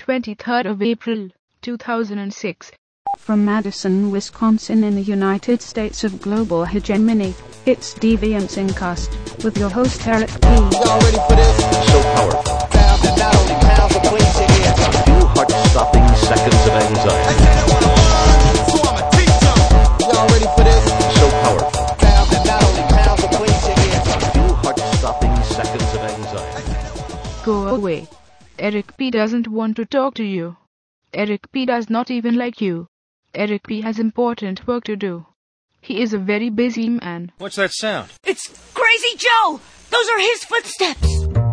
23rd of April, 2006. From Madison, Wisconsin in the United States of global hegemony, it's Deviants Incast, with your host Eric P. Y'all ready for this? So powerful. Sound that not only pounds but cleans your ears. Few heart-stopping seconds of anxiety. They don't wanna run, so I'ma teach them. Y'all ready for this? So powerful. Sound that not only pounds but cleans your ears. Few heart-stopping seconds of anxiety. Go away. Eric P doesn't want to talk to you. Eric P does not even like you. Eric P has important work to do. He is a very busy man. What's that sound? It's Crazy Joe! Those are his footsteps!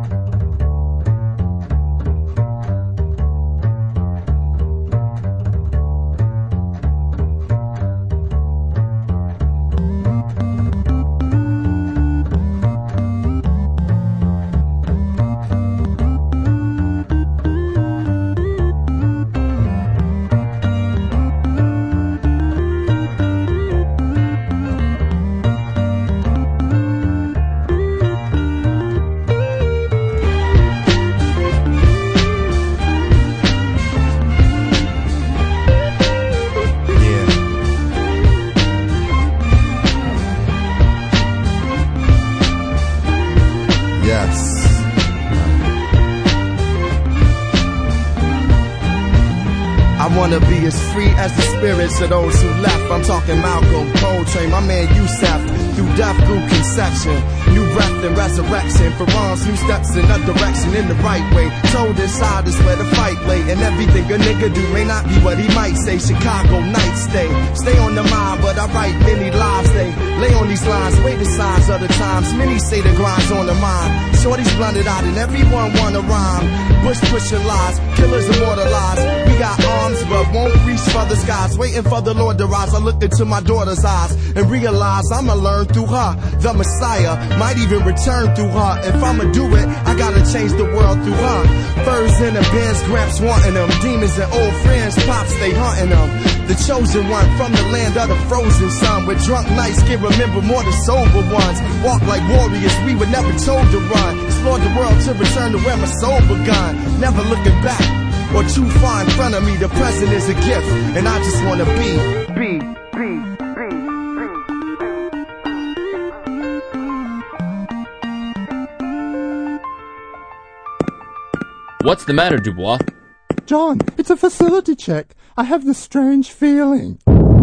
I wanna be as free as the spirits of those who left. I'm talking Malcolm, Coltrane, my man Yusef. Through death, through conception, new breath and resurrection. For wrongs, new steps in a direction, in the right way. Told inside is where the fight lay. And everything a nigga do may not be what he might say. Chicago night stay on the mind, but I write many lives. They lay on these lines, wait the signs of the times. Many say the grind's on the mind. Shorty's blunted out and everyone wanna rhyme. Bush pushing lies, killers immortalized. We got arms but won't reach for the skies. Waiting for the Lord to rise. I look into my daughter's eyes and realize I'ma learn through her. The Messiah might even return through her. If I'ma do it, I gotta change the world through her. Furs in the Benz, Gramps wanting them. Demons and old friends, Pops, they hunting them. The chosen one from the land of the frozen sun. Where drunk nights can remember more than sober ones. Walk like warriors, we were never told to run. Explore the world to return to where my soul begun. Never looking back or too far in front of me. The present is a gift, and I just wanna be. What's the matter, Dubois? John, it's a facility check. I have this strange feeling.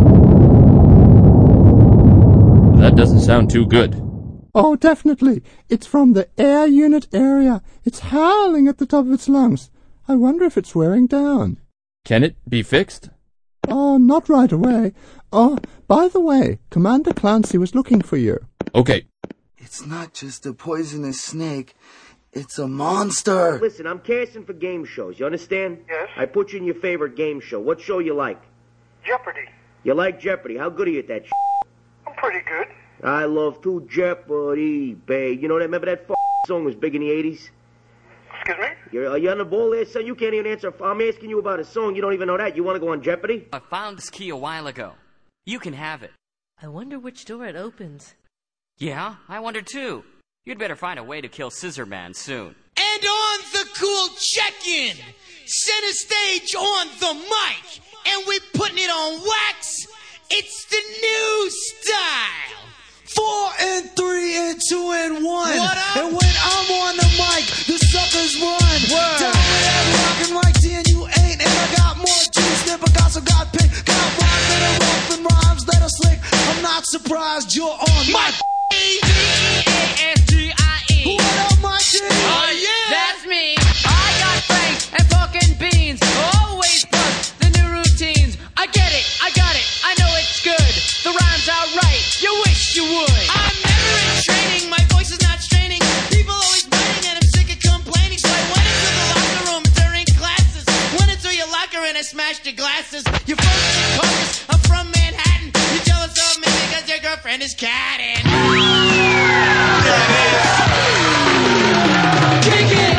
That doesn't sound too good. Oh, definitely. It's from the air unit area. It's howling at the top of its lungs. I wonder if it's wearing down. Can it be fixed? Oh, not right away. Oh, by the way, Commander Clancy was looking for you. Okay. It's not just a poisonous snake. It's a monster. Listen, I'm casting for game shows. You understand? Yes. I put you in your favorite game show. What show you like? Jeopardy. You like Jeopardy? How good are you at that I'm pretty good. I love to Jeopardy, babe. You know that? Remember that song was big in the 80s? Excuse me? Are you on the ball there, son? You can't even answer. I'm asking you about a song. You don't even know that. You want to go on Jeopardy? I found this key a while ago. You can have it. I wonder which door it opens. Yeah, I wonder too. You'd better find a way to kill Scissor Man soon. And on the cool check-in, center stage on the mic, and we're putting it on wax. It's the new style. 4 and 3 and 2 and 1. What up? And when I'm on the mic, the suckers run. Word. Down with that rockin' like 10 you ain't. And I got more juice than Picasso got pink. Got rhymes that are rough and rhymes that are slick. I'm not surprised you're on my D-E-A-S-G-I-E. What up, my G? Oh, yeah. That's me. I got franks and fucking beans. Always plus the new routines. I get it. I got it. I know it's good. The rhymes are right. You wish you would. I'm never in training. My voice is not straining. People always biting and I'm sick of complaining. So I went into the locker room during classes. Went into your locker and I smashed your glasses. You're from the Caucasus. I'm from Manhattan. You're jealous of me because your girlfriend is catting. Kick it!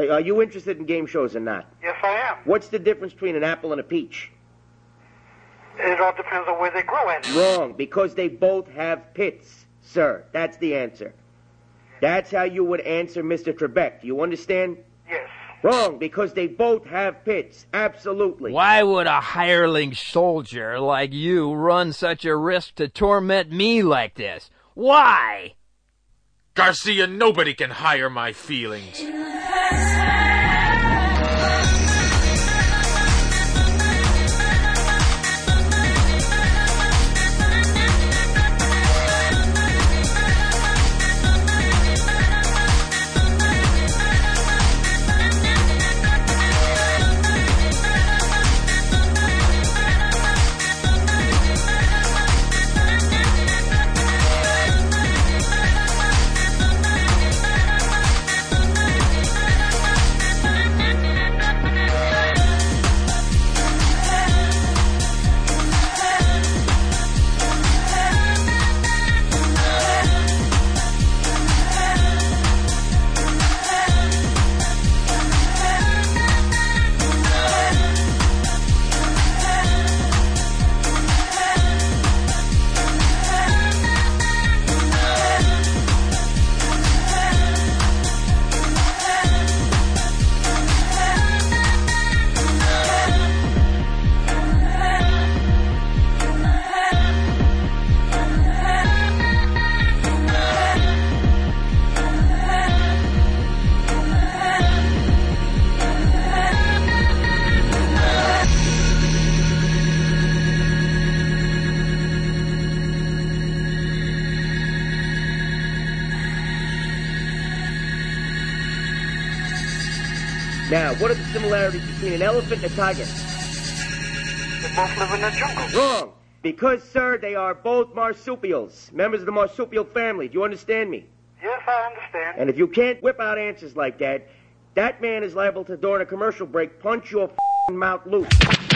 Are you interested in game shows or not? Yes, I am. What's the difference between an apple and a peach? It all depends on where they grow at. Wrong, because they both have pits, sir. That's the answer. That's how you would answer Mr. Trebek. Do you understand? Yes. Wrong, because they both have pits. Absolutely. Why would a hireling soldier like you run such a risk to torment me like this? Why? Garcia, nobody can hire my feelings. Now, what are the similarities between an elephant and a tiger? They both live in the jungle. Wrong. Because, sir, they are both marsupials, members of the marsupial family. Do you understand me? Yes, I understand. And if you can't whip out answers like that, that man is liable to, during a commercial break, punch your f***ing mouth loose.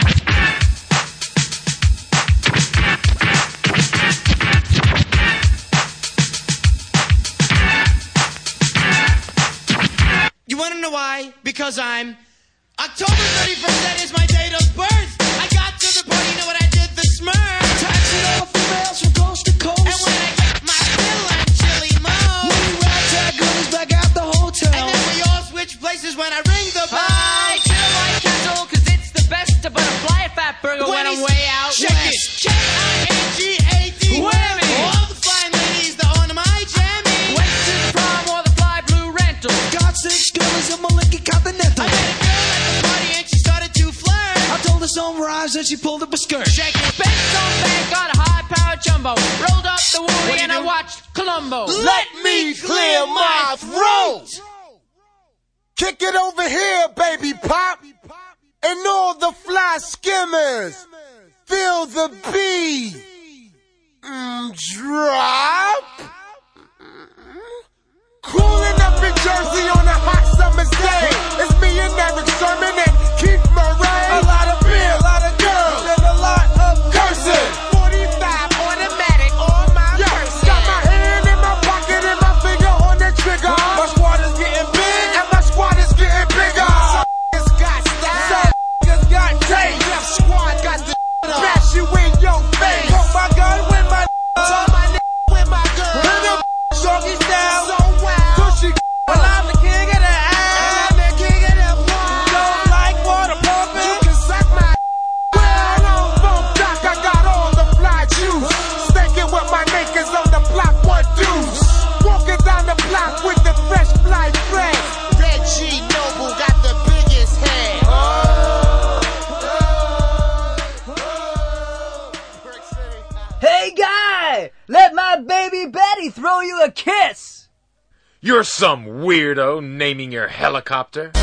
You want to know why? Because I'm October 31st, that is my date of birth. I got to the party, you know what I did? The smurf. Taxing all females from coast to coast. And when I get my fill, I'm chilly mo. We ragtag girlies back at the hotel. And then we all switch places when I ring the bell. I chill like Castle, cause it's the best to put a fly at Fat Burger when I'm way out check west. K-I-N-G-A-D. Whammy. All the fine ladies that on my jammy. Went to the prom or the fly blue rental. Got 6 girlies in Maliki Continental. I met a girl at the party and she started to flirt. I told her some rhymes and she pulled up a skirt. Shaking bent on back on a high-powered jumbo. Rolled up the woolly and I watched Columbo. Let me clear my throat. Kick it over here, baby pop. And all the fly skimmers. Feel the beat. Drop. Cooling up in Jersey on a hot summer's day. It's me and Eric Sherman and Keith Murray. A lot of beer, a lot of girls, and a lot of cursing. 45 automatic on my person. Got my hand in my pocket and my finger on the trigger. My squad is getting big and my squad is getting bigger. Some niggas got style, some niggas got taste. Your squad got the bash you in your face. Put my gun with my tell my nigga with my girl. Hit them doggy style. So wild. Cushy. Well, I'm the king of the ass. And I'm the king of the world. Don't like water pumping. You can suck my well on Funk Doc. I got all the fly juice. Staking with my niggas on the block, one deuce. Walking down the block with the fresh fly friends. Reggie Noble got the biggest head. Hey guy, let my baby Betty throw you a kiss. You're some weirdo naming your helicopter.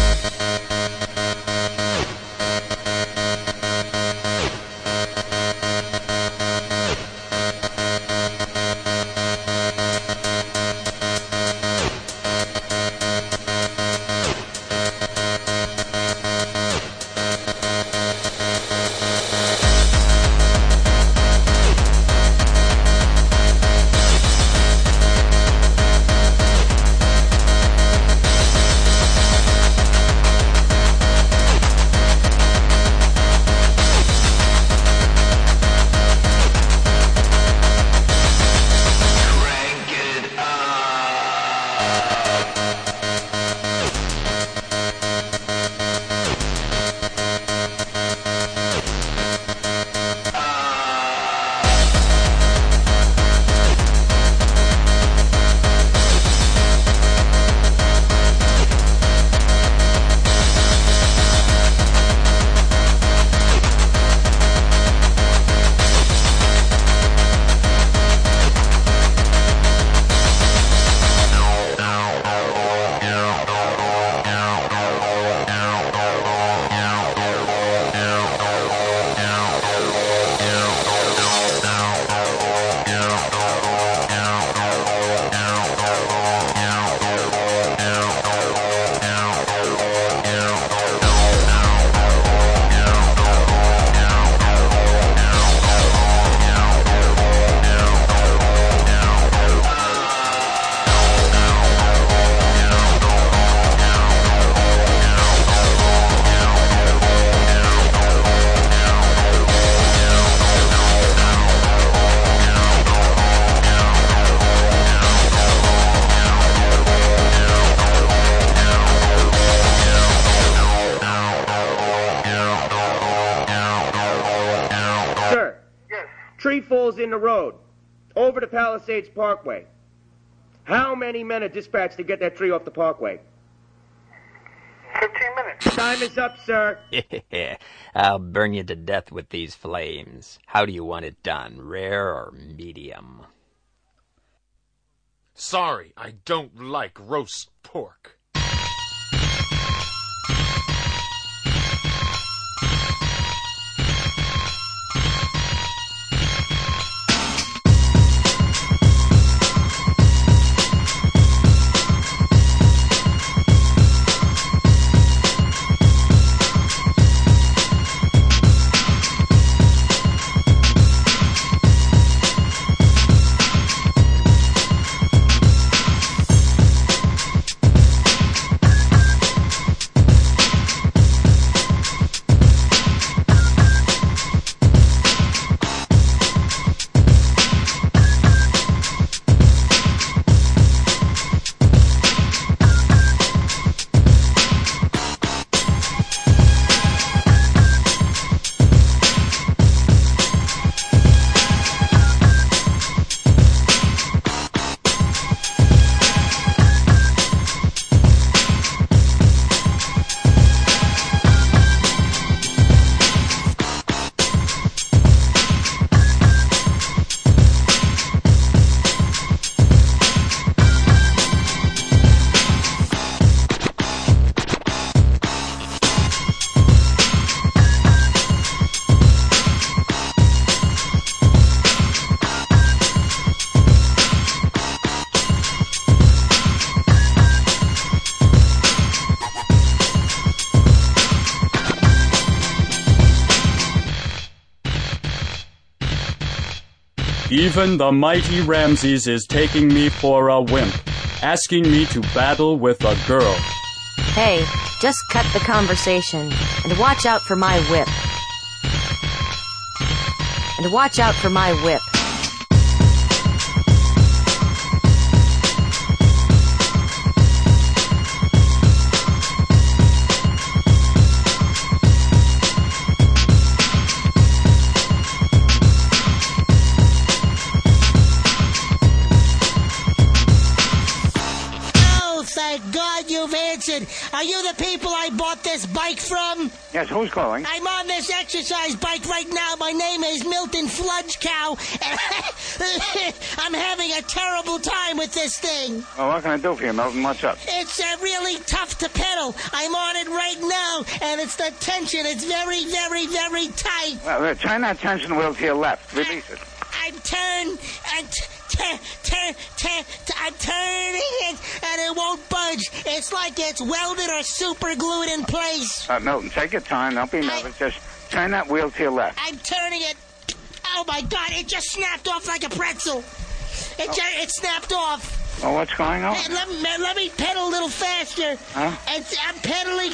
goes in the road, over the Palisades Parkway. How many men are dispatched to get that tree off the parkway? 15 minutes. Time is up, sir. I'll burn you to death with these flames. How do you want it done, rare or medium? Sorry, I don't like roast pork. Even the mighty Ramses is taking me for a wimp, asking me to battle with a girl. Hey, just cut the conversation, and watch out for my whip. And watch out for my whip. Thank God you've answered. Are you the people I bought this bike from? Yes, who's calling? I'm on this exercise bike right now. My name is Milton Fludgecow. I'm having a terrible time with this thing. Well, what can I do for you, Milton? What's up? It's really tough to pedal. I'm on it right now, and it's the tension. It's very, very, very tight. Well, turn that tension wheel to your left. Release it. I'm turning it, and it won't budge. It's like it's welded or super glued in place. Milton, take your time. Don't be nervous. Just turn that wheel to your left. I'm turning it. Oh, my God. It just snapped off like a pretzel. It snapped off. Well, what's going on? Hey, let me pedal a little faster. Huh? I'm pedaling.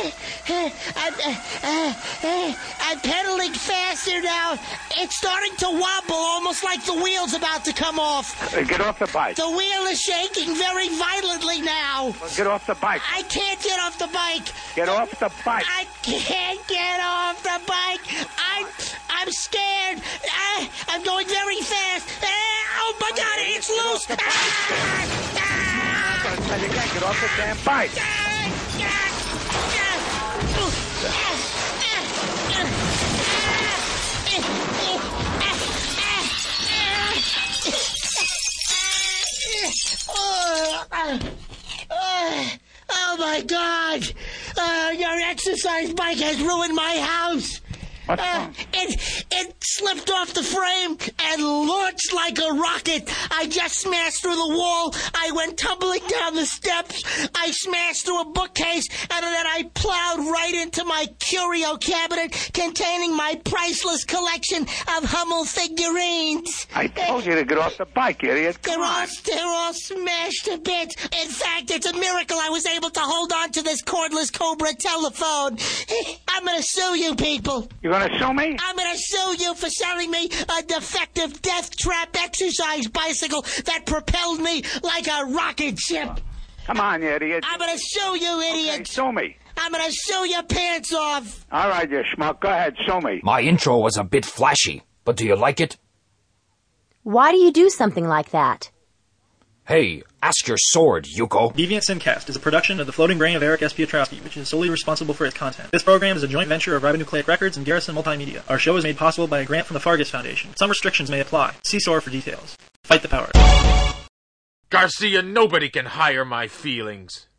I'm pedaling faster now. It's starting to wobble, almost like the wheel's about to come off. Get off the bike. The wheel is shaking very violently now. Well, get off the bike. I can't get off the bike. Get off the bike. I can't get off the bike. I'm scared. I'm going very fast. Oh, my God, it's loose. I'm going to tell you again, get off the damn bike. Oh, my God. Your exercise bike has ruined my house. What's wrong? It slipped off the frame and launched like a rocket. I just smashed through the wall. I went tumbling down the steps. I smashed through a bookcase, and then I plowed right into my curio cabinet containing my priceless collection of Hummel figurines. I told you to get off the bike, idiot. They're all smashed to bits. In fact, it's a miracle I was able to hold on to this cordless Cobra telephone. I'm going to sue you people. You're going to sue me? I'm going to sue you for selling me a defective death trap exercise bicycle that propelled me like a rocket ship. Come on, you idiot. I'm going to sue you, idiot. Okay, sue me. I'm going to sue your pants off. All right, you schmuck. Go ahead, sue me. My intro was a bit flashy, but do you like it? Why do you do something like that? Hey, ask your sword, Yuko. Deviant Syncast is a production of the Floating Brain of Eric S. Piotrowski, which is solely responsible for its content. This program is a joint venture of Ribonucleic Records and Garrison Multimedia. Our show is made possible by a grant from the Fargus Foundation. Some restrictions may apply. See SOAR for details. Fight the power. Garcia, nobody can hire my feelings.